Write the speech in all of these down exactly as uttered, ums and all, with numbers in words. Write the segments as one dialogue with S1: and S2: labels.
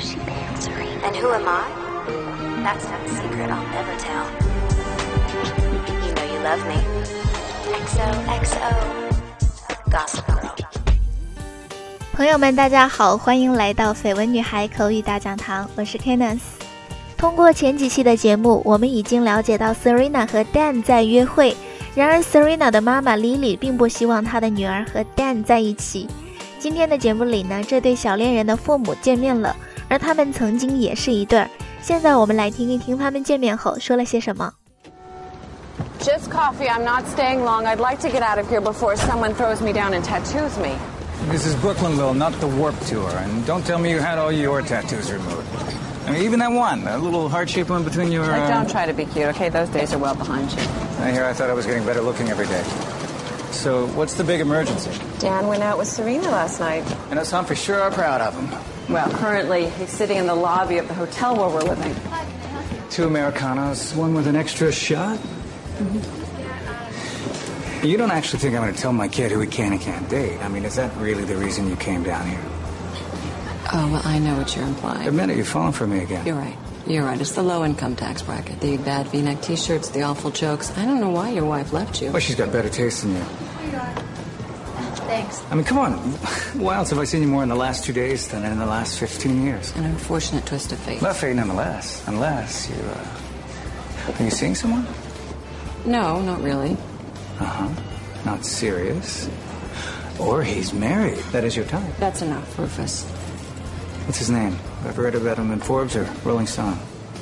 S1: she paying Serena? And who am I? That's not a secret I'll never tell. You know you love me. X O X O Gossip Girl。
S2: 朋友们大家好，欢迎来到绯闻女孩口语大讲堂，我是 Candice。 通过前几期的节目，我们已经了解到 Serena 和 Dan 在约会，然而 Serena 的妈妈 Lily 并不希望她的女儿和 Dan 在一起。今天的节目里呢，这对小恋人的父母见面了，而他们曾经也是一对儿。现在我们来听一听他们见面后说了些什么。
S3: Just coffee, I'm not staying long. I'd like to get out of here before someone throws me down and tattoos me.
S4: This is Brooklynville, not the Warp Tour. And don't tell me you had all your tattoos removed. I mean, even that one, that little heart-shaped one between your...
S3: Like,
S4: uh...
S3: don't try to be cute, okay? Those days are well behind you.
S4: I hear I thought I was getting better looking every day. So, what's the big emergency?
S3: Dan went out with Serena last night.
S4: And us Humphrey sure are proud of him.
S3: Well, currently, he's sitting in the lobby of the hotel where we're living.
S4: Two Americanos, one with an extra shot?
S3: Mm-hmm.
S4: You don't actually think I'm going to tell my kid who he can and can't date? I mean, is that really the reason you came down here?
S3: Oh, well, I know what you're implying.
S4: Admit it, you're falling for me again.
S3: You're right. You're right. It's the low-income tax bracket. The bad V-neck T-shirts, the awful jokes. I don't know why your wife left you.
S4: Well, she's got better taste than you.
S2: Thanks.
S4: I mean, come on. Why else have I seen you more in the last two days than in the last fifteen years?
S3: An unfortunate twist of fate.
S4: Not fate, nonetheless. Unless you, uh... Are you seeing someone?
S3: No, not really.
S4: Uh-huh. Not serious. Or he's married. That is your type.
S3: That's enough, Rufus.
S4: What's his name? I've read about him in Forbes or Rolling Stone.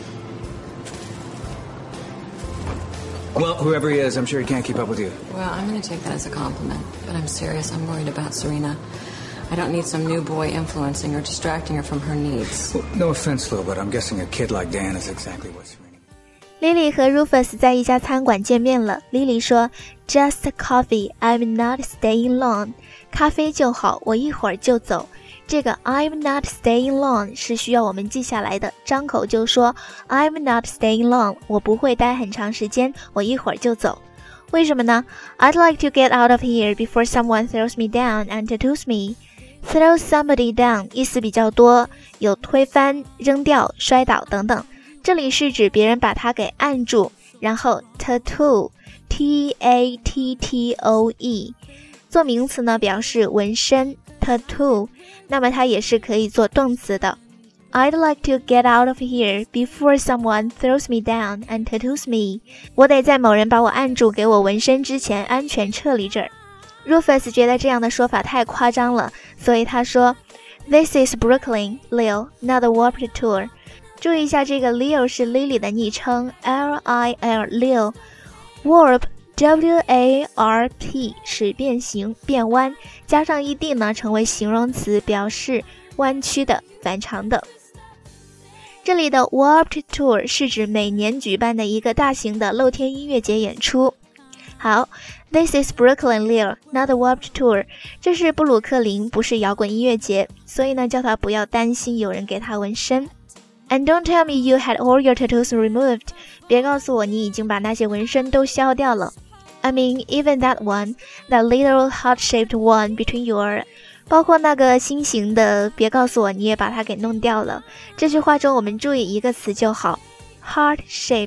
S4: Well, whoever he is, I'm sure he can't keep up with you.
S3: Well, I'm going to take that as a compliment. But I'm serious. I'm worried about Serena. I don't need some new boy influencing or distracting her from her needs.
S4: Well, no offense, Lou, but I'm guessing a kid like Dan is exactly what Serena...
S2: Lily 和 Rufus 在一家餐馆见面了。Lily 说 Just coffee, I'm not staying long. 咖啡就好，我一会儿就走。这个 I'm not staying long 是需要我们记下来的，张口就说 I'm not staying long， 我不会待很长时间，我一会儿就走。为什么呢？ I'd like to get out of here before someone throws me down and tattoos me. Throw somebody down 意思比较多，有推翻、扔掉、摔倒等等。这里是指别人把它给按住，然后 tattoo T A T T O E 做名词呢表示纹身 tattoo， 那么它也是可以做动词的。 I'd like to get out of here before someone throws me down and tattoos me. 我得在某人把我按住给我纹身之前安全撤离这儿。 Rufus 觉得这样的说法太夸张了，所以他说 This is Brooklyn, Lil, not the Warped Tour。注意一下，这个 Lil 是 Lily 的昵称 L I L Lil。 Warp W A R P 是变形变弯，加上 ed 呢成为形容词，表示弯曲的反常的。这里的 Warped Tour 是指每年举办的一个大型的露天音乐节演出。好， This is Brooklyn Lil, not the Warped Tour。 这是布鲁克林，不是摇滚音乐节，所以呢叫他不要担心有人给他纹身。And don't tell me you had all your tattoos removed. 别告诉我你已经把那些纹身都消掉了。I mean, even that one, that little heart-shaped one between your... 包括那个心形的，别告诉我你也把它给弄掉了。这句话中我们注意一个词就好 heart-shaped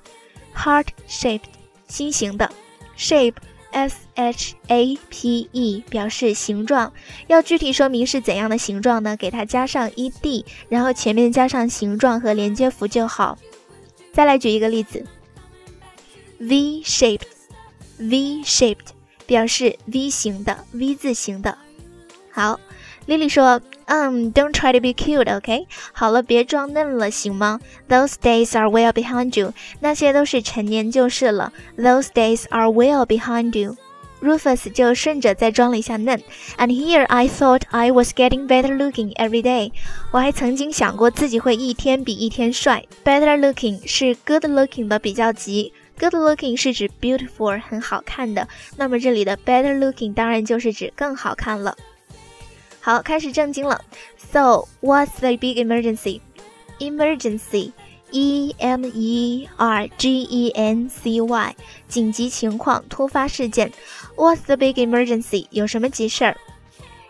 S2: heart-shaped 心形的 shape S H A P E 表示形状，要具体说明是怎样的形状呢？给它加上 ed， 然后前面加上形状和连接符就好。再来举一个例子 V-shaped V-shaped 表示 V 型的 V 字形的。好， Lily 说嗯、um, Don't try to be cute, OK？ 好了，别装嫩了行吗？ Those days are well behind you. 那些都是陈年旧事了。 Those days are well behind you. Rufus 就顺着再装了一下嫩。 And here I thought I was getting better looking every day. 我还曾经想过自己会一天比一天帅。 Better looking 是 good looking 的比较级， good looking 是指 beautiful 很好看的，那么这里的 better looking 当然就是指更好看了。好，开始正经了。 So, what's the big emergency? Emergency E M E R G E N C Y 紧急情况突发事件。 What's the big emergency? 有什么急事儿？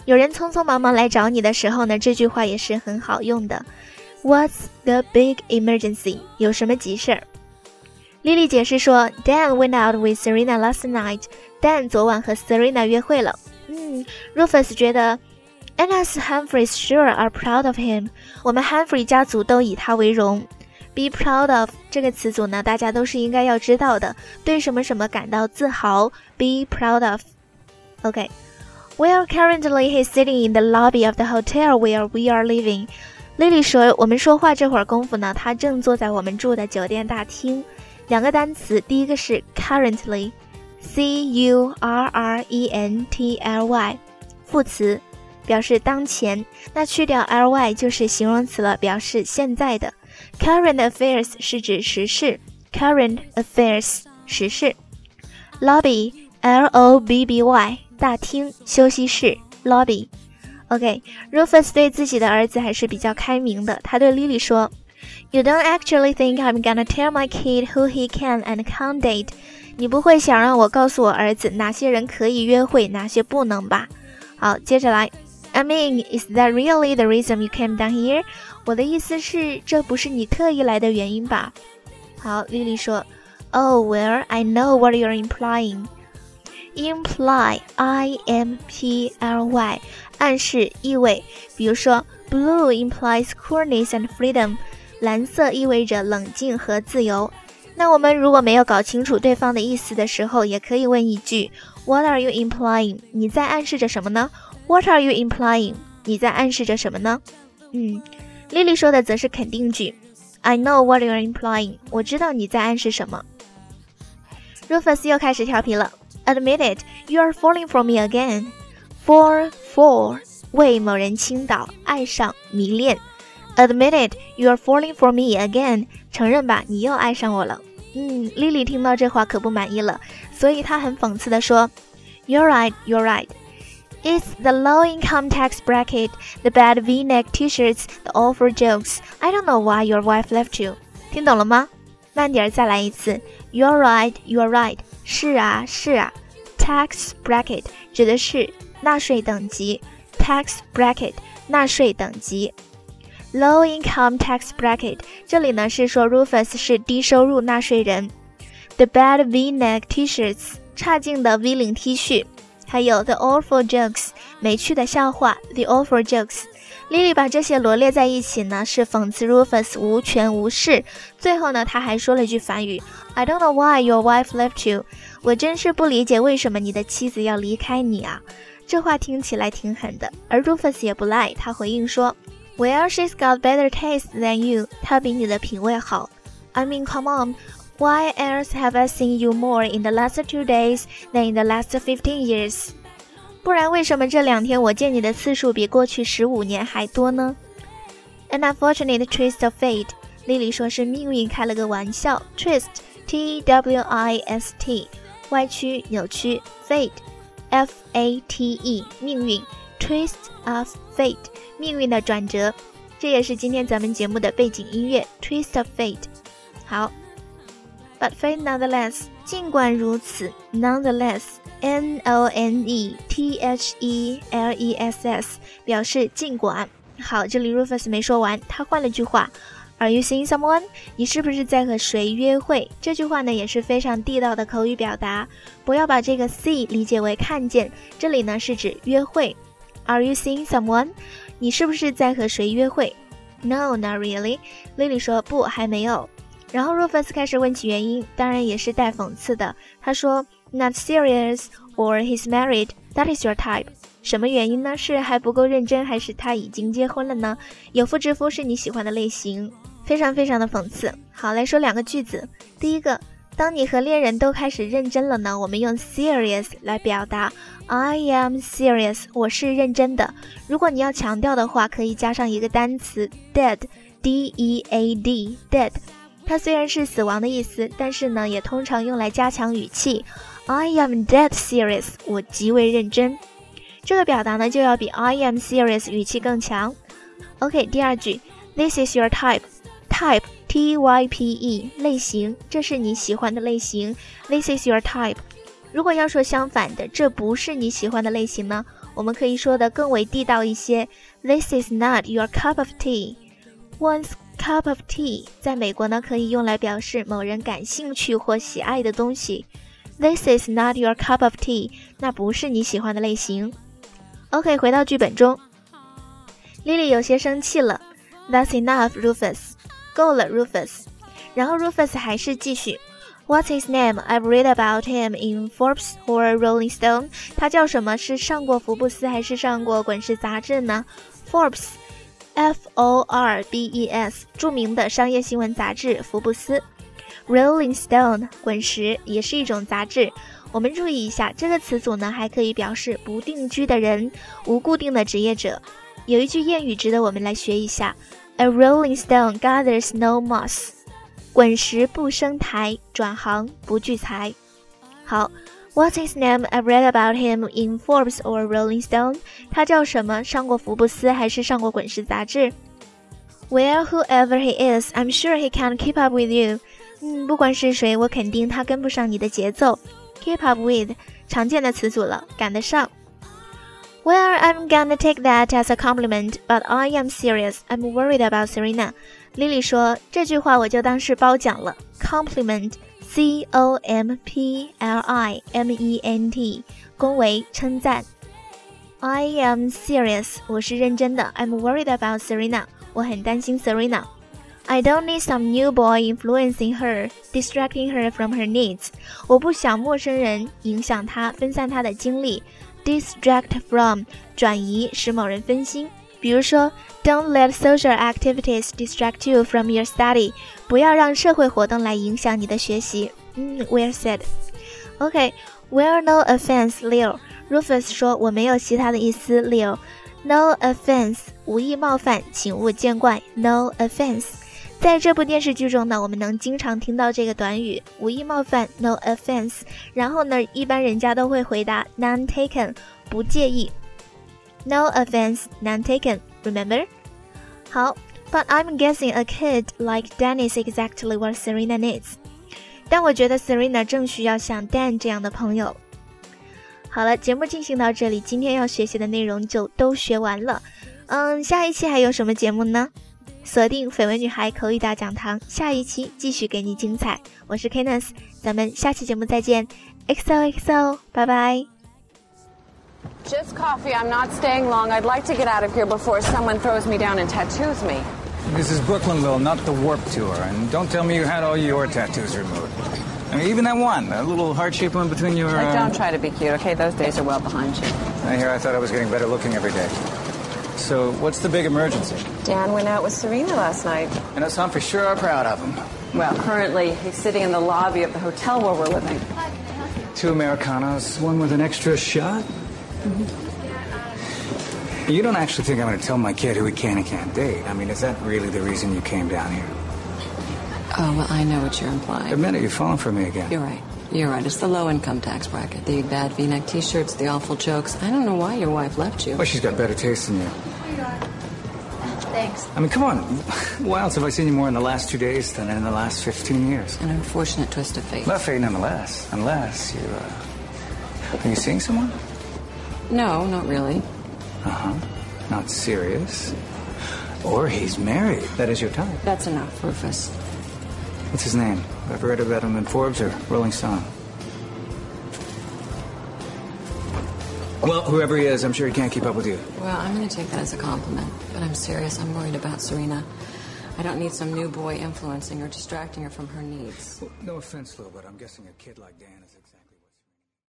S2: 有人匆匆忙忙来找你的时候呢，这句话也是很好用的。What's the big emergency？ 有什么急事儿？莉莉解释说 Dan went out with Serena last night. Dan 昨晚和 Serena 约会了。嗯 Rufus 觉得 And us Humphreys sure are proud of him. 我们 Humphrey 家族都以他为荣。Be proud of 这个词组呢，大家都是应该要知道的，对什么什么感到自豪 Be proud of. OK. Well, currently he's sitting in the lobby of the hotel where we are living. 莉莉说我们说话这会儿功夫呢，他正坐在我们住的酒店大厅。两个单词，第一个是 currently C U R R E N T L Y 副词，表示当前，那去掉 ly 就是形容词了，表示现在的。 Current affairs 是指时事， Current affairs 时事。 Lobby L O B B Y 大厅，休息室 Lobby。 OK, Rufus 对自己的儿子还是比较开明的，他对 Lily 说You don't actually think I'm gonna tell my kid who he can and can't date. 你不会想让我告诉我儿子哪些人可以约会，哪些不能吧？好，接着来。I mean, is that really the reason you came down here? 我的意思是，这不是你特意来的原因吧？好，莉莉说 Oh, well, I know what you're implying. Imply, I M P L Y 暗示意味，比如说 Blue implies coolness and freedom，蓝色意味着冷静和自由。那我们如果没有搞清楚对方的意思的时候，也可以问一句 What are you implying？ 你在暗示着什么呢？ What are you implying？ 你在暗示着什么呢？嗯，莉莉说的则是肯定句 I know what you're implying。 我知道你在暗示什么。 Rufus 又开始调皮了。 Admit it, you are falling for me again. For, for 为某人倾倒，爱上，迷恋。Admit it, you are falling for me again. 承认吧，你又爱上我了。嗯，莉莉听到这话可不满意了，所以她很讽刺地说 You're right, you're right. It's the low-income tax bracket, the bad V-neck t-shirts, the awful jokes. I don't know why your wife left you. 听懂了吗？慢点再来一次。You're right, you're right. 是啊，是啊。Tax bracket 指的是纳税等级。Tax bracket 纳税等级。Low income tax bracket 这里呢是说 Rufus 是低收入纳税人。The bad V-neck t-shirts 差劲的 V 领 T 恤，还有 the awful jokes 没趣的笑话 the awful jokes。 Lily 把这些罗列在一起呢，是讽刺 Rufus 无权无势。最后呢，他还说了句反语 I don't know why your wife left you。 我真是不理解为什么你的妻子要离开你啊。这话听起来挺狠的，而 Rufus 也不赖，他回应说Well, she's got better taste than you. 她比你的品味好。I mean, come on. Why else have I seen you more in the last two days than in the last fifteen years? 不然为什么这两天我见你的次数比过去十五年还多呢？ An unfortunate twist of fate. 莉莉说是命运开了个玩笑。Twist, T W I S T. 歪曲、扭曲。Fate, F A T E. 命运。Twist of fate.命运的转折，这也是今天咱们节目的背景音乐 Twist of Fate。 好 But fate nonetheless 尽管如此 Nonetheless N O N E T H E L E S S 表示尽管。好，这里 Rufus 没说完，他换了句话 Are you seeing someone？ 你是不是在和谁约会？这句话呢也是非常地道的口语表达，不要把这个 see 理解为看见，这里呢是指约会。 Are you seeing someone？你是不是在和谁约会？ No, not really. Lily 说不，还没有。然后 Rufus 开始问起原因，当然也是带讽刺的。他说 Not serious or he's married. That is your type. 什么原因呢？是还不够认真，还是他已经结婚了呢？有妇之夫是你喜欢的类型，非常非常的讽刺。好，来说两个句子。第一个，当你和恋人都开始认真了呢，我们用 serious 来表达 I am serious， 我是认真的。如果你要强调的话，可以加上一个单词 dead D E A D dead， 它虽然是死亡的意思，但是呢也通常用来加强语气 I am dead serious， 我极为认真。这个表达呢就要比 I am serious 语气更强。 OK， 第二句 This is your type Type T Y P E 类型，这是你喜欢的类型。 This is your type。 如果要说相反的，这不是你喜欢的类型呢， 我们可以说的更为地道一些 This is not your cup of tea. One's cup of tea 在美国呢可以用来表示某人感兴趣或喜爱的东西。This is not your cup of tea 那不是你喜欢的类型。 OK 回到剧本中， Lily 有些生气了。 That's enough Rufus 够了 Rufus。 然后 Rufus 还是继续What's his name? I've read about him in Forbes or Rolling Stone. 他叫什么？是上过福布斯还是上过滚石杂志呢？ Forbes F O R B E S 著名的商业新闻杂志福布斯。 Rolling Stone 滚石也是一种杂志。我们注意一下，这个词组呢还可以表示不定居的人，无固定的职业者。有一句谚语值得我们来学一下 A rolling stone gathers no moss，滚石不生苔，转行不聚财。好 What's his name? I've read about him in Forbes or Rolling Stone. 他叫什么？上过福布斯还是上过滚石杂志？ Well, whoever he is, I'm sure he can't keep up with you. 嗯，不管是谁，我肯定他跟不上你的节奏。 Keep up with 常见的词组了，赶得上。 Well, I'm gonna take that as a compliment, but I am serious. I'm worried about Serena. Lily 说这句话我就当是褒奖了。 Compliment C O M P L I M E N T 恭维称赞。 I am serious 我是认真的。 I'm worried about Serena 我很担心 Serena。 I don't need some new boy influencing her, distracting her from her needs 我不想陌生人影响她，分散她的精力。 Distract from 转移，使某人分心。比如说 Don't let social activities distract you from your study 不要让社会活动来影响你的学习。嗯 well said。 OK Well no offense Leo Rufus 说我没有其他的意思 Leo No offense 无意冒犯，请勿见怪 No offense。 在这部电视剧中呢，我们能经常听到这个短语无意冒犯 No offense， 然后呢一般人家都会回答 None taken 不介意。No offense, none taken, remember? 好 But I'm guessing a kid like Dan is exactly what Serena needs. 但我觉得 Serena 正需要像 Dan 这样的朋友。好了，节目进行到这里，今天要学习的内容就都学完了。嗯，下一期还有什么节目呢？锁定绯闻女孩口语大讲堂，下一期继续给你精彩。我是 Canus， 咱们下期节目再见。X O X O， 拜拜。
S3: Just coffee. I'm not staying long. I'd like to get out of here before someone throws me down and tattoos me.
S4: This is Brooklynville, not the Warp Tour. And don't tell me you had all your tattoos removed. I mean, even that one, that little heart-shaped one between your...
S3: Like,
S4: uh...
S3: don't try to be cute, okay? Those days are well behind you.
S4: I hear I thought I was getting better looking every day. So, what's the big emergency?
S3: Dan went out with Serena last night.
S4: And us, I'm for sure are proud of him.
S3: Well, currently, he's sitting in the lobby of the hotel where we're living.
S4: Two Americanos, one with an extra shot?
S3: Mm-hmm.
S4: You don't actually think I'm going to tell my kid who he can and can't date? I mean, is that really the reason you came down here?
S3: Oh, well, I know what you're implying.
S4: Admit it, you're falling for me again.
S3: You're right. You're right. It's the low income tax bracket. The bad V-neck t-shirts, the awful jokes. I don't know why your wife left you.
S4: Well, she's got better taste than you.
S3: Thanks.
S4: I mean, come on. Why else have I seen you more in the last two days than in the last fifteen years?
S3: An unfortunate twist of fate.
S4: Not fate nonetheless. Unless you, uh... Are you seeing someone?
S3: No, not really.
S4: Uh-huh. Not serious. Or he's married. That is your type.
S3: That's enough, Rufus.
S4: What's his name? Ever read about him in Forbes or Rolling Stone? Well, whoever he is, I'm sure he can't keep up with you.
S3: Well, I'm going to take that as a compliment. But I'm serious. I'm worried about Serena. I don't need some new boy influencing or distracting her from her needs.
S4: Well, no offense, Lou, but I'm guessing a kid like Dan is exactly...